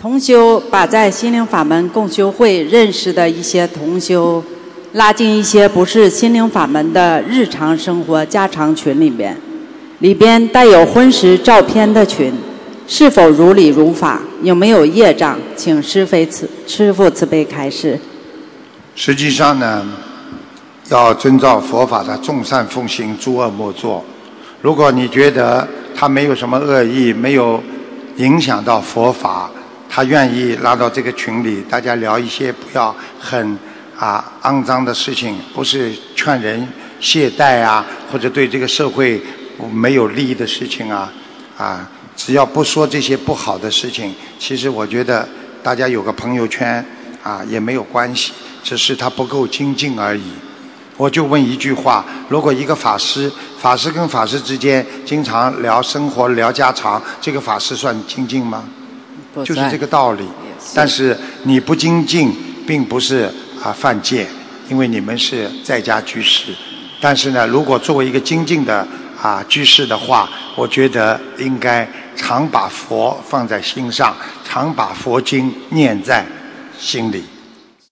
同修把在心灵法门共修会认识的一些同修拉进一些不是心灵法门的日常生活家常群里边带有荤食照片的群，是否如理如法？有没有业障？请师父慈悲开示。 实际上呢，要遵照佛法的众善奉行，诸恶莫作。如果你觉得他没有什么恶意，没有影响到佛法，他愿意拉到这个群里，大家聊一些不要很肮脏的事情，不是劝人懈怠啊，或者对这个社会没有利益的事情只要不说这些不好的事情，其实我觉得大家有个朋友圈也没有关系，只是他不够精进而已。我就问一句话，如果一个法师跟法师之间经常聊生活聊家常，这个法师算精进吗？就是这个道理。但是你不精进并不是犯戒，因为你们是在家居士。但是呢，如果作为一个精进的居士的话，我觉得应该常把佛放在心上，常把佛经念在心里。